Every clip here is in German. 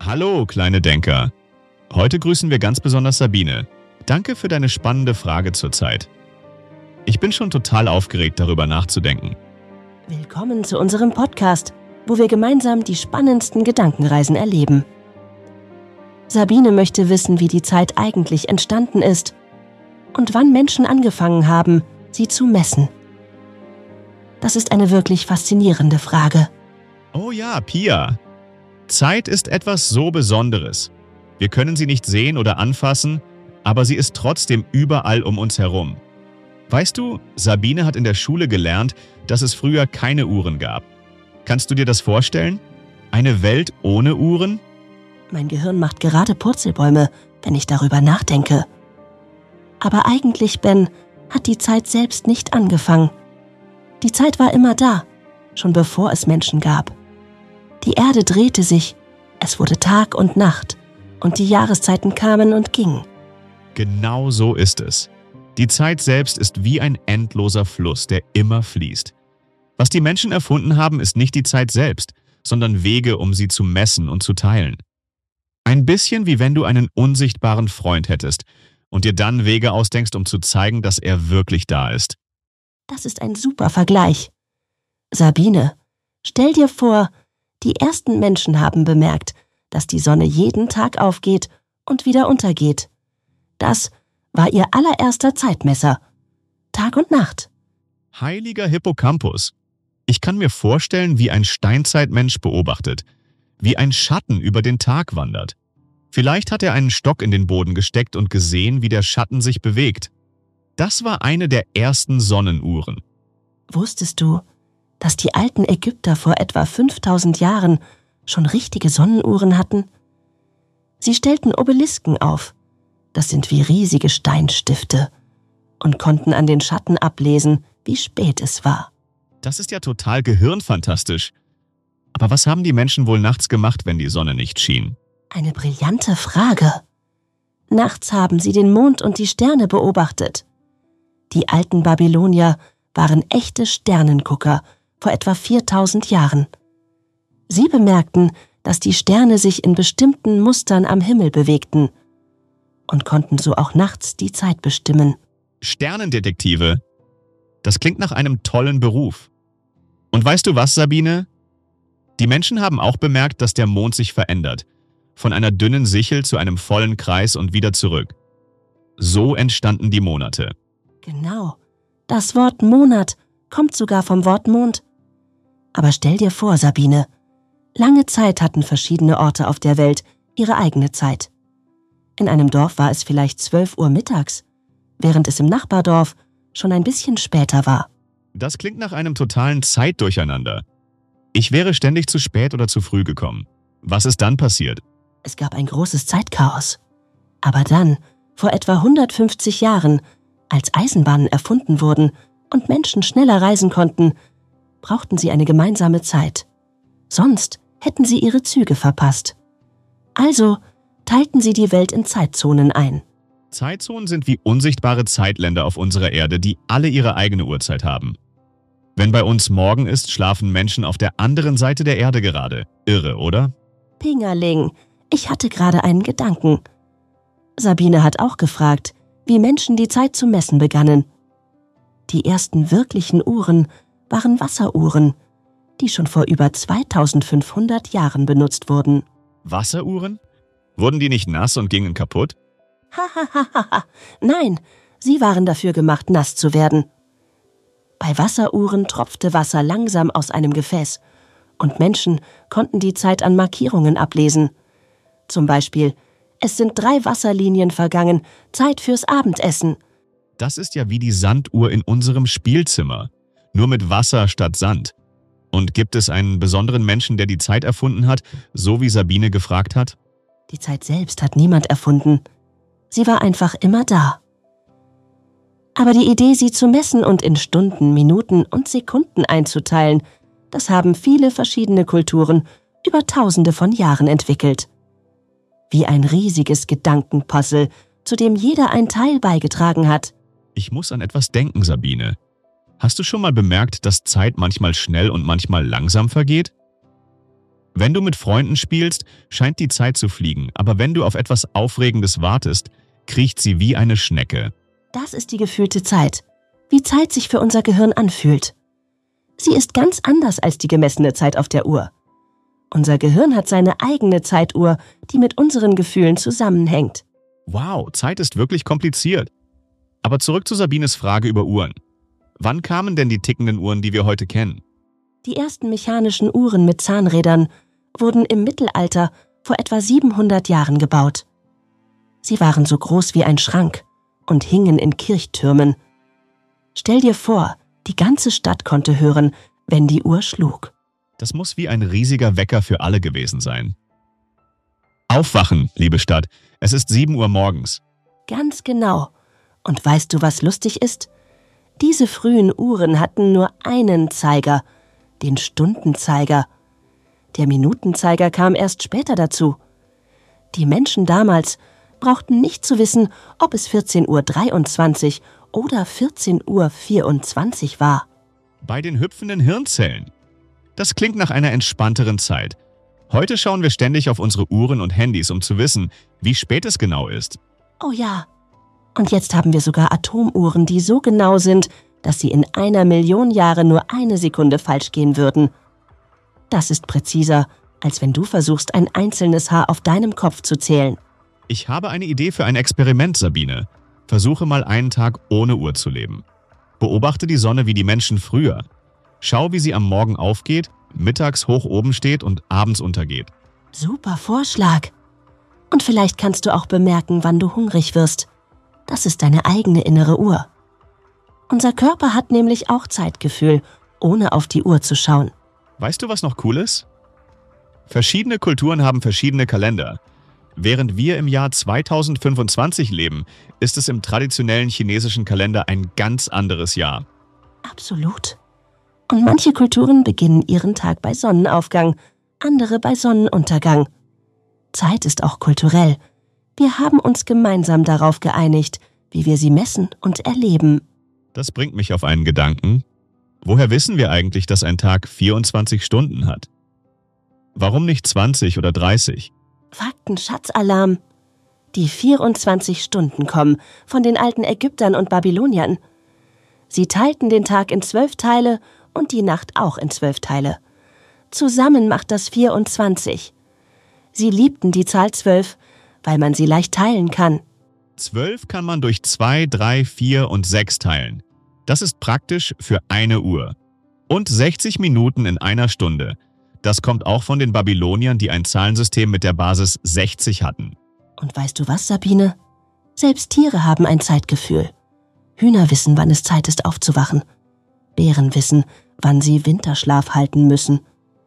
Hallo, kleine Denker. Heute grüßen wir ganz besonders Sabine. Danke für deine spannende Frage zur Zeit. Ich bin schon total aufgeregt, darüber nachzudenken. Willkommen zu unserem Podcast, wo wir gemeinsam die spannendsten Gedankenreisen erleben. Sabine möchte wissen, wie die Zeit eigentlich entstanden ist und wann Menschen angefangen haben, sie zu messen. Das ist eine wirklich faszinierende Frage. Oh ja, Pia. Zeit ist etwas so Besonderes. Wir können sie nicht sehen oder anfassen, aber sie ist trotzdem überall um uns herum. Weißt du, Sabine hat in der Schule gelernt, dass es früher keine Uhren gab. Kannst du dir das vorstellen? Eine Welt ohne Uhren? Mein Gehirn macht gerade Purzelbäume, wenn ich darüber nachdenke. Aber eigentlich, Ben, hat die Zeit selbst nicht angefangen. Die Zeit war immer da, schon bevor es Menschen gab. Die Erde drehte sich, es wurde Tag und Nacht und die Jahreszeiten kamen und gingen. Genau so ist es. Die Zeit selbst ist wie ein endloser Fluss, der immer fließt. Was die Menschen erfunden haben, ist nicht die Zeit selbst, sondern Wege, um sie zu messen und zu teilen. Ein bisschen wie wenn du einen unsichtbaren Freund hättest und dir dann Wege ausdenkst, um zu zeigen, dass er wirklich da ist. Das ist ein super Vergleich. Sabine, stell dir vor, die ersten Menschen haben bemerkt, dass die Sonne jeden Tag aufgeht und wieder untergeht. Das war ihr allererster Zeitmesser. Tag und Nacht. Heiliger Hippocampus. Ich kann mir vorstellen, wie ein Steinzeitmensch beobachtet, wie ein Schatten über den Tag wandert. Vielleicht hat er einen Stock in den Boden gesteckt und gesehen, wie der Schatten sich bewegt. Das war eine der ersten Sonnenuhren. Wusstest du, dass die alten Ägypter vor etwa 5000 Jahren schon richtige Sonnenuhren hatten? Sie stellten Obelisken auf, das sind wie riesige Steinstifte, und konnten an den Schatten ablesen, wie spät es war. Das ist ja total gehirnfantastisch. Aber was haben die Menschen wohl nachts gemacht, wenn die Sonne nicht schien? Eine brillante Frage. Nachts haben sie den Mond und die Sterne beobachtet. Die alten Babylonier waren echte Sternengucker vor etwa 4000 Jahren. Sie bemerkten, dass die Sterne sich in bestimmten Mustern am Himmel bewegten und konnten so auch nachts die Zeit bestimmen. Sternendetektive. Das klingt nach einem tollen Beruf. Und weißt du was, Sabine? Die Menschen haben auch bemerkt, dass der Mond sich verändert. Von einer dünnen Sichel zu einem vollen Kreis und wieder zurück. So entstanden die Monate. Genau. Das Wort Monat kommt sogar vom Wort Mond. Aber stell dir vor, Sabine, lange Zeit hatten verschiedene Orte auf der Welt ihre eigene Zeit. In einem Dorf war es vielleicht 12 Uhr mittags, während es im Nachbardorf schon ein bisschen später war. Das klingt nach einem totalen Zeitdurcheinander. Ich wäre ständig zu spät oder zu früh gekommen. Was ist dann passiert? Es gab ein großes Zeitchaos. Aber dann, vor etwa 150 Jahren, als Eisenbahnen erfunden wurden und Menschen schneller reisen konnten, brauchten sie eine gemeinsame Zeit. Sonst hätten sie ihre Züge verpasst. Also teilten sie die Welt in Zeitzonen ein. Zeitzonen sind wie unsichtbare Zeitländer auf unserer Erde, die alle ihre eigene Uhrzeit haben. Wenn bei uns morgen ist, schlafen Menschen auf der anderen Seite der Erde gerade. Irre, oder? Pingerling, ich hatte gerade einen Gedanken. Sabine hat auch gefragt, wie Menschen die Zeit zu messen begannen. Die ersten wirklichen Uhren waren Wasseruhren, die schon vor über 2500 Jahren benutzt wurden. Wasseruhren? Wurden die nicht nass und gingen kaputt? Hahaha, nein, sie waren dafür gemacht, nass zu werden. Bei Wasseruhren tropfte Wasser langsam aus einem Gefäß und Menschen konnten die Zeit an Markierungen ablesen. Zum Beispiel, es sind 3 Wasserlinien vergangen, Zeit fürs Abendessen. Das ist ja wie die Sanduhr in unserem Spielzimmer, nur mit Wasser statt Sand. Und gibt es einen besonderen Menschen, der die Zeit erfunden hat, so wie Sabine gefragt hat? Die Zeit selbst hat niemand erfunden. Sie war einfach immer da. Aber die Idee, sie zu messen und in Stunden, Minuten und Sekunden einzuteilen, das haben viele verschiedene Kulturen über Tausende von Jahren entwickelt. Wie ein riesiges Gedankenpuzzle, zu dem jeder ein Teil beigetragen hat. Ich muss an etwas denken, Sabine. Hast du schon mal bemerkt, dass Zeit manchmal schnell und manchmal langsam vergeht? Wenn du mit Freunden spielst, scheint die Zeit zu fliegen, aber wenn du auf etwas Aufregendes wartest, kriecht sie wie eine Schnecke. Das ist die gefühlte Zeit, wie Zeit sich für unser Gehirn anfühlt. Sie ist ganz anders als die gemessene Zeit auf der Uhr. Unser Gehirn hat seine eigene Zeituhr, die mit unseren Gefühlen zusammenhängt. Wow, Zeit ist wirklich kompliziert. Aber zurück zu Sabines Frage über Uhren. Wann kamen denn die tickenden Uhren, die wir heute kennen? Die ersten mechanischen Uhren mit Zahnrädern wurden im Mittelalter vor etwa 700 Jahren gebaut. Sie waren so groß wie ein Schrank und hingen in Kirchtürmen. Stell dir vor, die ganze Stadt konnte hören, wenn die Uhr schlug. Das muss wie ein riesiger Wecker für alle gewesen sein. Aufwachen, liebe Stadt. Es ist 7 Uhr morgens. Ganz genau. Und weißt du, was lustig ist? Diese frühen Uhren hatten nur einen Zeiger, den Stundenzeiger. Der Minutenzeiger kam erst später dazu. Die Menschen damals brauchten nicht zu wissen, ob es 14:23 Uhr oder 14:24 Uhr war. Bei den hüpfenden Hirnzellen. Das klingt nach einer entspannteren Zeit. Heute schauen wir ständig auf unsere Uhren und Handys, um zu wissen, wie spät es genau ist. Oh ja. Und jetzt haben wir sogar Atomuhren, die so genau sind, dass sie in 1.000.000 Jahre nur eine Sekunde falsch gehen würden. Das ist präziser, als wenn du versuchst, ein einzelnes Haar auf deinem Kopf zu zählen. Ich habe eine Idee für ein Experiment, Sabine. Versuche mal einen Tag ohne Uhr zu leben. Beobachte die Sonne wie die Menschen früher. Schau, wie sie am Morgen aufgeht, mittags hoch oben steht und abends untergeht. Super Vorschlag. Und vielleicht kannst du auch bemerken, wann du hungrig wirst. Das ist deine eigene innere Uhr. Unser Körper hat nämlich auch Zeitgefühl, ohne auf die Uhr zu schauen. Weißt du, was noch cool ist? Verschiedene Kulturen haben verschiedene Kalender. Während wir im Jahr 2025 leben, ist es im traditionellen chinesischen Kalender ein ganz anderes Jahr. Absolut. Und manche Kulturen beginnen ihren Tag bei Sonnenaufgang, andere bei Sonnenuntergang. Zeit ist auch kulturell. Wir haben uns gemeinsam darauf geeinigt, wie wir sie messen und erleben. Das bringt mich auf einen Gedanken. Woher wissen wir eigentlich, dass ein Tag 24 Stunden hat? Warum nicht 20 oder 30? Faktenschatzalarm. Die 24 Stunden kommen von den alten Ägyptern und Babyloniern. Sie teilten den Tag in 12 Teile und die Nacht auch in 12 Teile. Zusammen macht das 24. Sie liebten die Zahl 12, weil man sie leicht teilen kann. 12 kann man durch 2, 3, 4 und 6 teilen. Das ist praktisch für eine Uhr. Und 60 Minuten in einer Stunde. Das kommt auch von den Babyloniern, die ein Zahlensystem mit der Basis 60 hatten. Und weißt du was, Sabine? Selbst Tiere haben ein Zeitgefühl. Hühner wissen, wann es Zeit ist, aufzuwachen. Bären wissen, wann sie Winterschlaf halten müssen.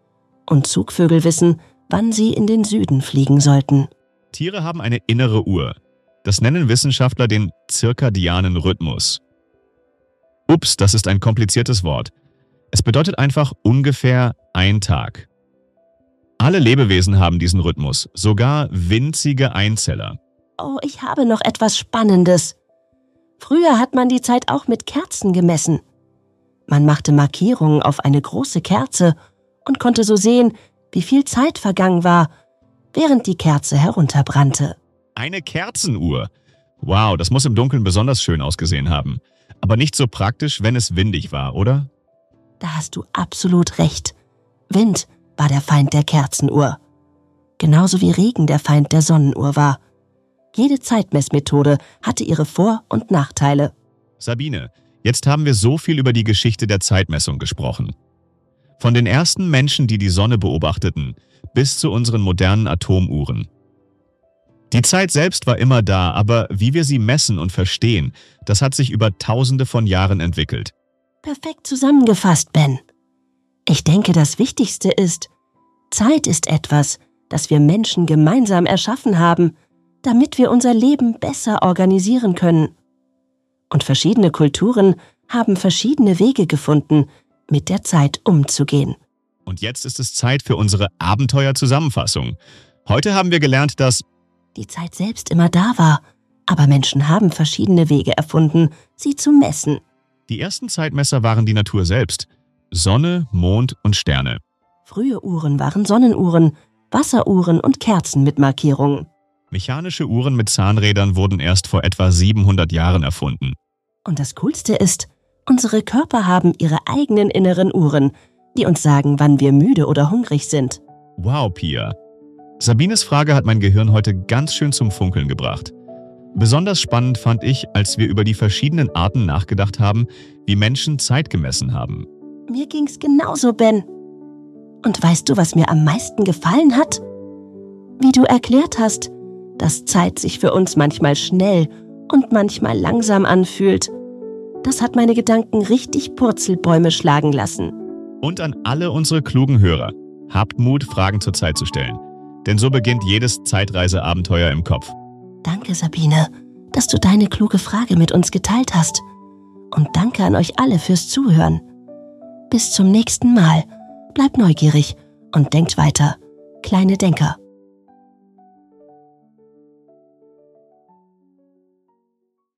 Und Zugvögel wissen, wann sie in den Süden fliegen sollten. Tiere haben eine innere Uhr. Das nennen Wissenschaftler den zirkadianen Rhythmus. Ups, das ist ein kompliziertes Wort. Es bedeutet einfach ungefähr ein Tag. Alle Lebewesen haben diesen Rhythmus, sogar winzige Einzeller. Oh, ich habe noch etwas Spannendes. Früher hat man die Zeit auch mit Kerzen gemessen. Man machte Markierungen auf eine große Kerze und konnte so sehen, wie viel Zeit vergangen war, während die Kerze herunterbrannte. Eine Kerzenuhr. Wow, das muss im Dunkeln besonders schön ausgesehen haben. Aber nicht so praktisch, wenn es windig war, oder? Da hast du absolut recht. Wind war der Feind der Kerzenuhr. Genauso wie Regen der Feind der Sonnenuhr war. Jede Zeitmessmethode hatte ihre Vor- und Nachteile. Sabine, jetzt haben wir so viel über die Geschichte der Zeitmessung gesprochen. Von den ersten Menschen, die die Sonne beobachteten, bis zu unseren modernen Atomuhren. Die Zeit selbst war immer da, aber wie wir sie messen und verstehen, das hat sich über Tausende von Jahren entwickelt. Perfekt zusammengefasst, Ben. Ich denke, das Wichtigste ist, Zeit ist etwas, das wir Menschen gemeinsam erschaffen haben, damit wir unser Leben besser organisieren können. Und verschiedene Kulturen haben verschiedene Wege gefunden, mit der Zeit umzugehen. Und jetzt ist es Zeit für unsere Abenteuer-Zusammenfassung. Heute haben wir gelernt, dass die Zeit selbst immer da war, aber Menschen haben verschiedene Wege erfunden, sie zu messen. die ersten Zeitmesser waren die Natur selbst. Sonne, Mond und Sterne. Frühe Uhren waren Sonnenuhren, Wasseruhren und Kerzen mit Markierungen. Mechanische Uhren mit Zahnrädern wurden erst vor etwa 700 Jahren erfunden. Und das Coolste ist, unsere Körper haben ihre eigenen inneren Uhren, die uns sagen, wann wir müde oder hungrig sind. Wow, Pia. Sabines Frage hat mein Gehirn heute ganz schön zum Funkeln gebracht. Besonders spannend fand ich, als wir über die verschiedenen Arten nachgedacht haben, wie Menschen Zeit gemessen haben. Mir ging's genauso, Ben. Und weißt du, was mir am meisten gefallen hat? Wie du erklärt hast, dass Zeit sich für uns manchmal schnell und manchmal langsam anfühlt. Das hat meine Gedanken richtig Purzelbäume schlagen lassen. Und an alle unsere klugen Hörer, habt Mut, Fragen zur Zeit zu stellen. Denn so beginnt jedes Zeitreiseabenteuer im Kopf. Danke, Sabine, dass du deine kluge Frage mit uns geteilt hast. Und danke an euch alle fürs Zuhören. Bis zum nächsten Mal. Bleibt neugierig und denkt weiter. Kleine Denker.